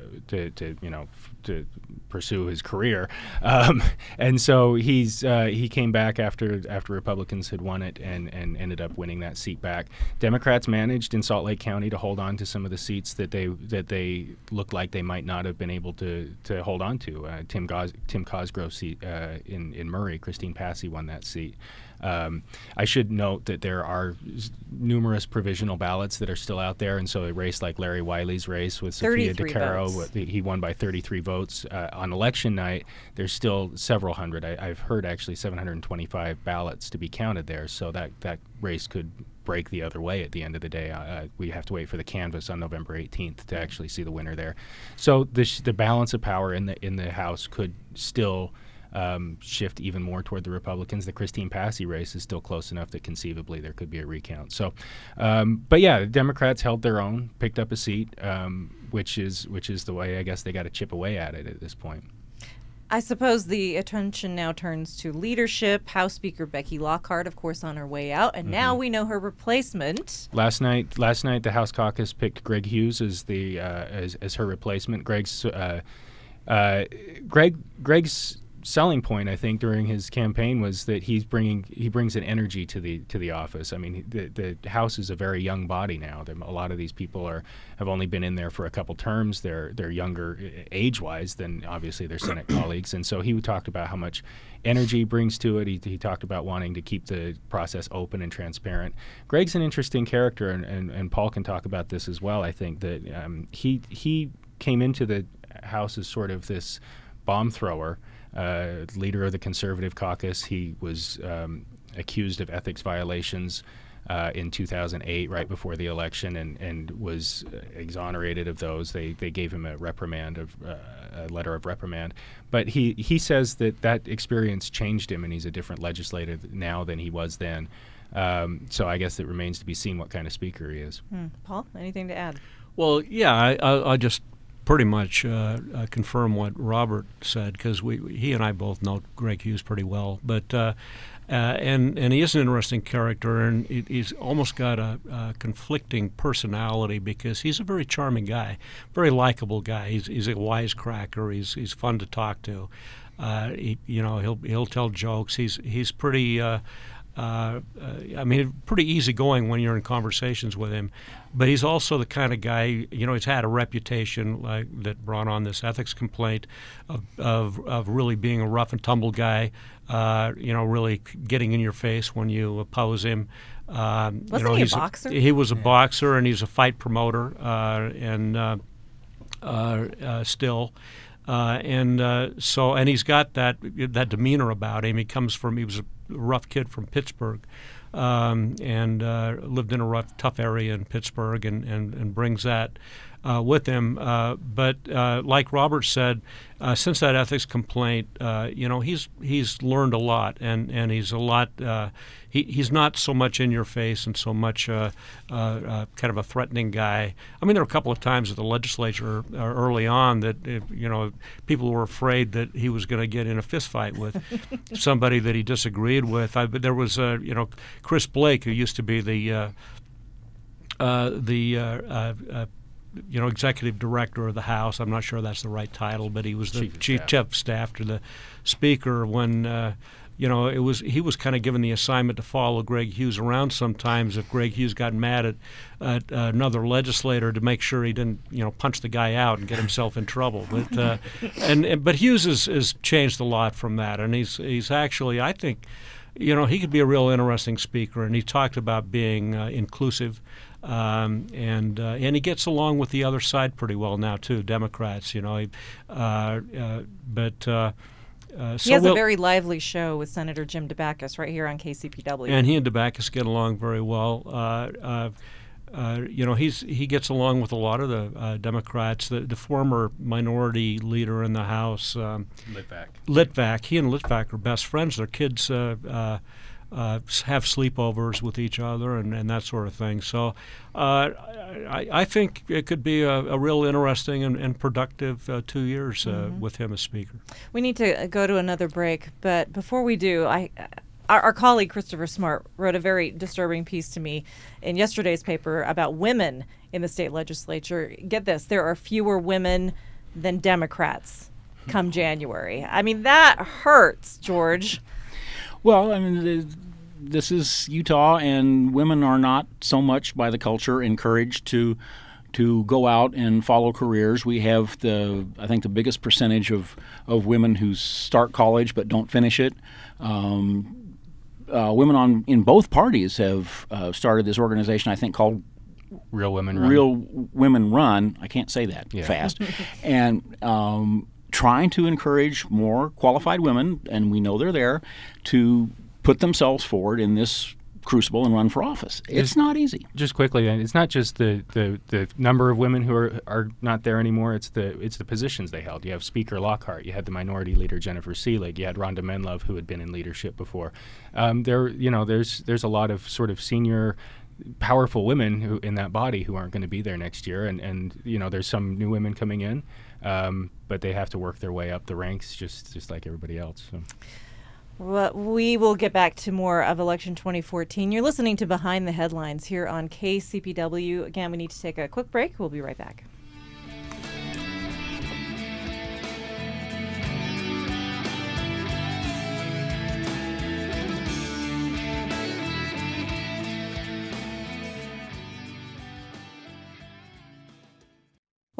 to pursue his career, and so he came back after Republicans had won it and ended up winning that seat back. Democrats managed in Salt Lake County to hold on to some of the seats that they looked like they might not have been able to hold on to. Tim Cosgrove's seat in Murray, Christine Passy won that seat. I should note that there are numerous provisional ballots that are still out there, and so a race like Larry Wiley's race with Sophia DeCaro, he won by 33 votes. On election night, there's still several hundred. I've heard actually 725 ballots to be counted there, so that race could break the other way at the end of the day. We have to wait for the canvass on November 18th to actually see the winner there. So the balance of power in the House could still shift even more toward the Republicans. The Christine Passy race is still close enough that conceivably there could be a recount. So, but yeah, the Democrats held their own, picked up a seat, which is the way I guess they got to chip away at it at this point. I suppose the attention now turns to leadership. House Speaker Becky Lockhart, of course, on her way out, and now we know her replacement. Last night, the House caucus picked Greg Hughes as the as her replacement. Greg's selling point, I think, during his campaign was that he brings an energy to the office. I mean, the House is a very young body now. A lot of these people have only been in there for a couple terms. They're younger age-wise than obviously their Senate colleagues, and so he talked about how much energy he brings to it. He talked about wanting to keep the process open and transparent. Greg's an interesting character, and Paul can talk about this as well. I think that he came into the House as sort of this bomb thrower, leader of the Conservative caucus. He was accused of ethics violations in 2008, right before the election, and was exonerated of those. They gave him a letter of reprimand. But he says that experience changed him, and he's a different legislator now than he was then. So I guess it remains to be seen what kind of speaker he is. Paul, anything to add? Well, yeah, I just pretty much confirm what Robert said, because he and I both know Greg Hughes pretty well. But and he is an interesting character, and he's almost got a conflicting personality, because he's a very charming guy, very likable guy. He's a wisecracker. He's fun to talk to. He'll tell jokes. He's pretty. Pretty easygoing when you're in conversations with him, but he's also the kind of guy, he's had a reputation that brought on this ethics complaint of really being a rough and tumble guy, really getting in your face when you oppose him. Wasn't he a boxer? He was a boxer, and he's a fight promoter, still. And he's got that demeanor about him. He was a rough kid from Pittsburgh, and lived in a tough area in Pittsburgh, and brings that with him. But like Robert said, since that ethics complaint, he's learned a lot, and he's a lot. He's not so much in your face and so much kind of a threatening guy. I mean, there were a couple of times at the legislature early on that people were afraid that he was going to get in a fist fight with somebody that he disagreed with. But there was Chris Blake, who used to be the executive director of the House. I'm not sure that's the right title, but he was the chief of staff to the Speaker when he was kind of given the assignment to follow Greg Hughes around sometimes if Greg Hughes got mad at another legislator, to make sure he didn't punch the guy out and get himself in trouble. But but Hughes has changed a lot from that, and he's actually, I think, he could be a real interesting speaker, and he talked about being inclusive. And he gets along with the other side pretty well now too, Democrats. He has a very lively show with Senator Jim Dabakis right here on KCPW. And he and Dabakis get along very well. He gets along with a lot of the Democrats. The former minority leader in the House, Litvak. He and Litvak are best friends. Their kids have sleepovers with each other and that sort of thing. So I think it could be a real interesting and productive 2 years with him as Speaker. We need to go to another break, but before we do, our colleague Christopher Smart wrote a very disturbing piece to me in yesterday's paper about women in the state legislature. Get this, there are fewer women than Democrats come January. I mean, that hurts, George. Well, I mean, this is Utah, and women are not so much by the culture encouraged to go out and follow careers. We have I think the biggest percentage of women who start college but don't finish it. Women in both parties have started this organization, I think, called Real Women Run. Real Women Run. I can't say that fast. And trying to encourage more qualified women, and we know they're there, to put themselves forward in this crucible and run for office. It's not easy. Just quickly, it's not just the number of women who are not there anymore. It's the positions they held. You have Speaker Lockhart. You had the Minority Leader Jennifer Seelig. You had Rhonda Menlove, who had been in leadership before. There's a lot of sort of senior, powerful women who in that body who aren't going to be there next year, and there's some new women coming in, but they have to work their way up the ranks just like everybody else. So. Well, we will get back to more of Election 2014. You're listening to Behind the Headlines here on KCPW. Again, we need to take a quick break. We'll be right back.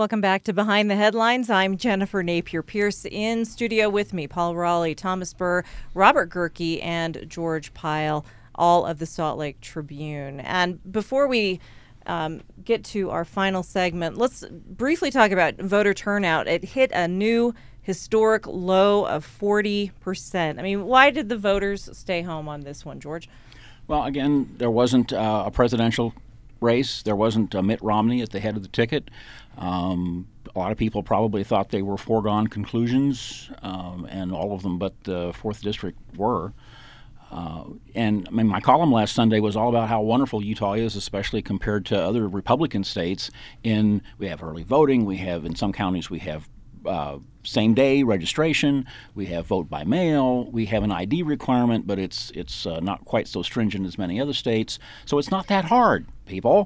Welcome back to Behind the Headlines. I'm Jennifer Napier-Pierce. In studio with me, Paul Raleigh, Thomas Burr, Robert Gehrke, and George Pyle, all of the Salt Lake Tribune. And before we get to our final segment, let's briefly talk about voter turnout. It hit a new historic low of 40%. I mean, why did the voters stay home on this one, George? Well, again, there wasn't a presidential race. There wasn't Mitt Romney at the head of the ticket. A lot of people probably thought they were foregone conclusions, and all of them but the 4th District were. And I mean, my column last Sunday was all about how wonderful Utah is, especially compared to other Republican states. We have early voting. We have, in some counties, we have same-day registration. We have vote by mail. We have an ID requirement, but it's not quite so stringent as many other states. So it's not that hard, people.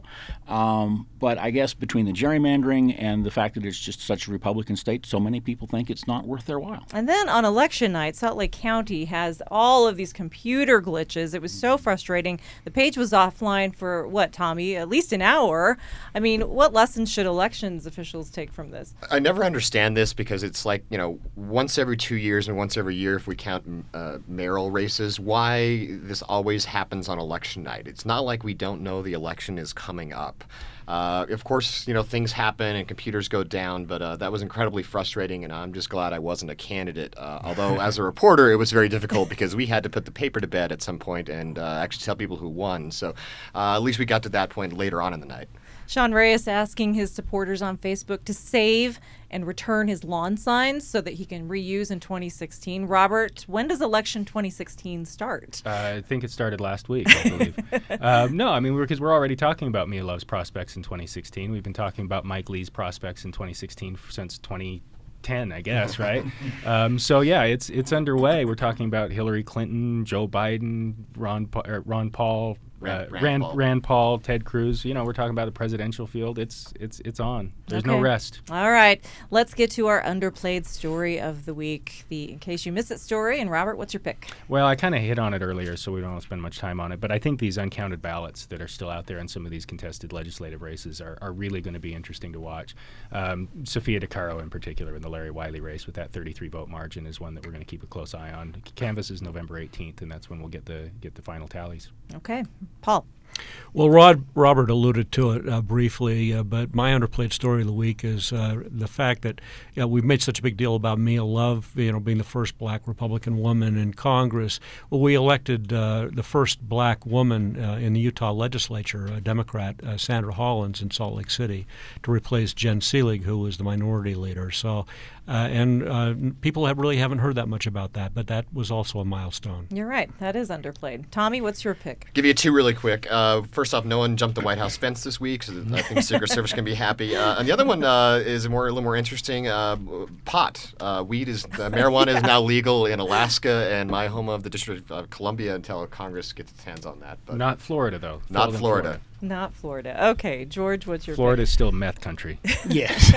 But I guess between the gerrymandering and the fact that it's just such a Republican state, so many people think it's not worth their while. And then on election night, Salt Lake County has all of these computer glitches. It was so frustrating. The page was offline for, what, Tommy, at least an hour. I mean, what lessons should elections officials take from this? I never understand this because it's like, once every 2 years and once every year, if we count mayoral races, why this always happens on election night. It's not like we don't know the election is coming up. Of course, things happen and computers go down, but that was incredibly frustrating, and I'm just glad I wasn't a candidate. Although, as a reporter, it was very difficult because we had to put the paper to bed at some point and actually tell people who won. So at least we got to that point later on in the night. Sean Reyes asking his supporters on Facebook to save and return his lawn signs so that he can reuse in 2016. Robert, when does election 2016 start? I think it started last week, I believe. No, I mean, because we're already talking about Mia Love's prospects in 2016. We've been talking about Mike Lee's prospects in 2016 since 2010, I guess, right? So yeah, it's underway. We're talking about Hillary Clinton, Joe Biden, Rand Paul, Rand Paul, Ted Cruz. We're talking about the presidential field. It's on. There's no rest. All right, let's get to our underplayed story of the week, the In Case You Missed It story. And Robert, what's your pick? Well, I kind of hit on it earlier, so we don't want to spend much time on it. But I think these uncounted ballots that are still out there in some of these contested legislative races are really going to be interesting to watch. Sophia DeCaro, in particular, in the Larry Wiley race with that 33-vote margin, is one that we're going to keep a close eye on. Canvass is November 18th, and that's when we'll get the final tallies. Okay. Paul. Well, Robert alluded to it briefly, but my underplayed story of the week is the fact that we've made such a big deal about Mia Love, being the first black Republican woman in Congress. Well, we elected the first black woman in the Utah legislature, a Democrat, Sandra Hollins, in Salt Lake City, to replace Jen Seelig, who was the minority leader. So, and people really haven't heard that much about that, but that was also a milestone. You're right. That is underplayed. Tommy, what's your pick? Give you two really quick. First off, no one jumped the White House fence this week, so I think the Secret Service can be happy. And the other one is a little more interesting. Pot. Marijuana is now legal in Alaska and my home of the District of Columbia until Congress gets its hands on that. But not Florida, though. Not Florida. Not Florida. Okay, George, what's your Florida is still meth country. Yes.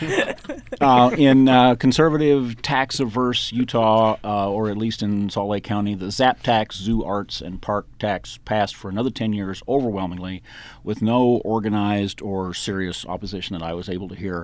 In conservative, tax-averse Utah, or at least in Salt Lake County, the ZAP tax, zoo arts, and park tax passed for another 10 years overwhelmingly with no organized or serious opposition that I was able to hear.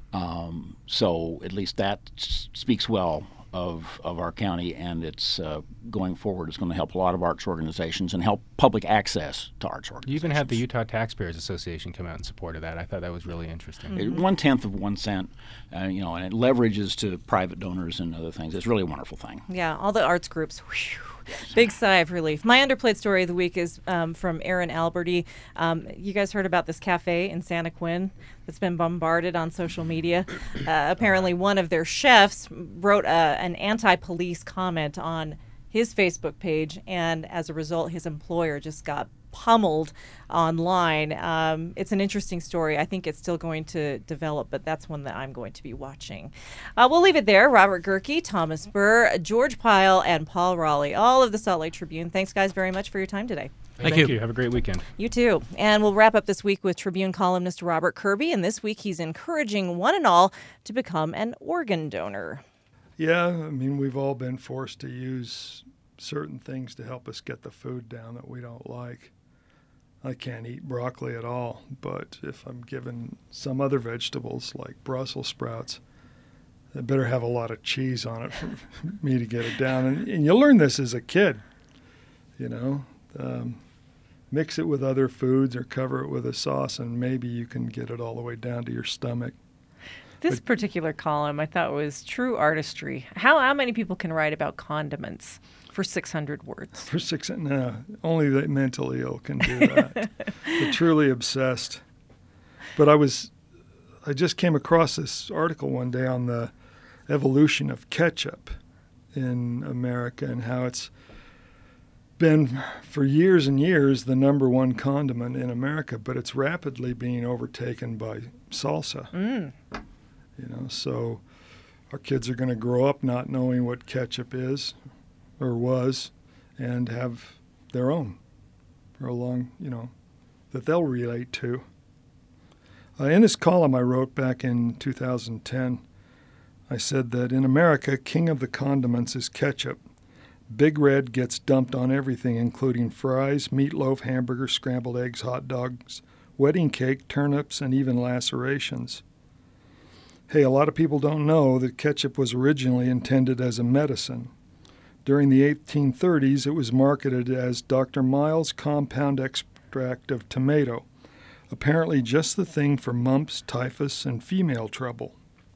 So at least that speaks well of our county, and it's going forward. It's going to help a lot of arts organizations and help public access to arts organizations. You even had the Utah Taxpayers Association come out in support of that. I thought that was really interesting. 1/10 of 1 cent, and it leverages to private donors and other things. It's really a wonderful thing. Yeah, all the arts groups. Whew. Big sigh of relief. My underplayed story of the week is from Aaron Alberti. You guys heard about this cafe in Santa Quin that's been bombarded on social media? Apparently one of their chefs wrote an anti-police comment on his Facebook page, and as a result, his employer just got pummeled online. It's an interesting story. I think it's still going to develop, but that's one that I'm going to be watching. We'll leave it there. Robert Gehrke, Thomas Burr, George Pyle, and Paul Raleigh, all of the Salt Lake Tribune. Thanks, guys, very much for your time today. Thank you. Have a great weekend. You too. And we'll wrap up this week with Tribune columnist Robert Kirby. And this week he's encouraging one and all to become an organ donor. Yeah, I mean, we've all been forced to use certain things to help us get the food down that we don't like. I can't eat broccoli at all, but if I'm given some other vegetables like Brussels sprouts, it better have a lot of cheese on it for me to get it down. And you learn this as a kid, you know. Mix it with other foods or cover it with a sauce, and maybe you can get it all the way down to your stomach. This particular column I thought was true artistry. How many people can write about condiments for 600 words? For 600, no, only the mentally ill can do that. The truly obsessed. But I just came across this article one day on the evolution of ketchup in America and how it's been for years and years the number one condiment in America, but it's rapidly being overtaken by salsa. You know, so our kids are going to grow up not knowing what ketchup is or was, and have their own for a long, you know, that they'll relate to. In this column I wrote back in 2010, I said that in America, king of the condiments is ketchup. Big Red gets dumped on everything, including fries, meatloaf, hamburgers, scrambled eggs, hot dogs, wedding cake, turnips, and even lacerations. Hey, a lot of people don't know that ketchup was originally intended as a medicine. During the 1830s, it was marketed as Dr. Miles' compound extract of tomato, apparently just the thing for mumps, typhus, and female trouble.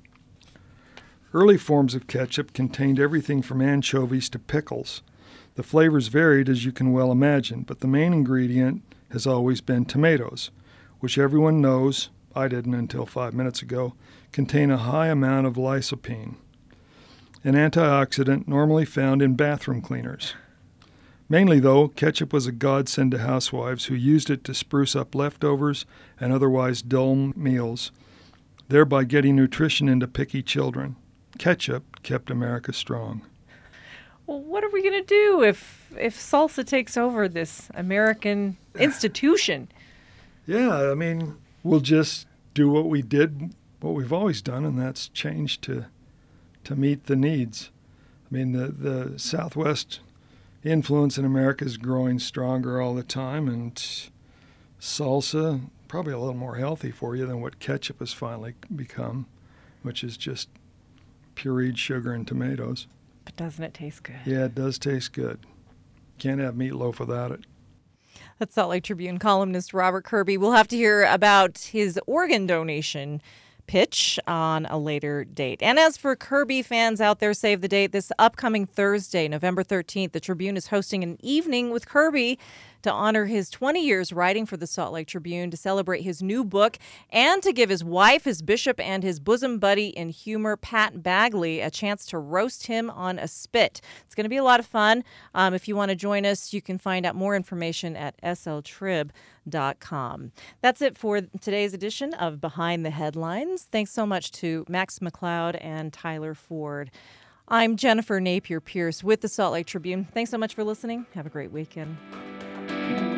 Early forms of ketchup contained everything from anchovies to pickles. The flavors varied, as you can well imagine, but the main ingredient has always been tomatoes, which everyone knows, I didn't until 5 minutes ago, contain a high amount of lycopene, an antioxidant normally found in bathroom cleaners. Mainly, though, ketchup was a godsend to housewives who used it to spruce up leftovers and otherwise dull meals, thereby getting nutrition into picky children. Ketchup kept America strong. Well, what are we going to do if salsa takes over this American institution? Yeah, I mean, we'll just do what we did, what we've always done, and that's change to meet the needs. I mean, the Southwest influence in America is growing stronger all the time, and salsa, probably a little more healthy for you than what ketchup has finally become, which is just pureed sugar and tomatoes. But doesn't it taste good? Yeah, it does taste good. Can't have meatloaf without it. That's Salt Lake Tribune columnist Robert Kirby. We'll have to hear about his organ donation pitch on a later date. And as for Kirby fans out there, save the date. This upcoming Thursday, November 13th, the Tribune is hosting an evening with Kirby to honor his 20 years writing for the Salt Lake Tribune, to celebrate his new book, and to give his wife, his bishop, and his bosom buddy in humor, Pat Bagley, a chance to roast him on a spit. It's going to be a lot of fun. If you want to join us, you can find out more information at sltrib.com. That's it for today's edition of Behind the Headlines. Thanks so much to Max McLeod and Tyler Ford. I'm Jennifer Napier Pierce with the Salt Lake Tribune. Thanks so much for listening. Have a great weekend.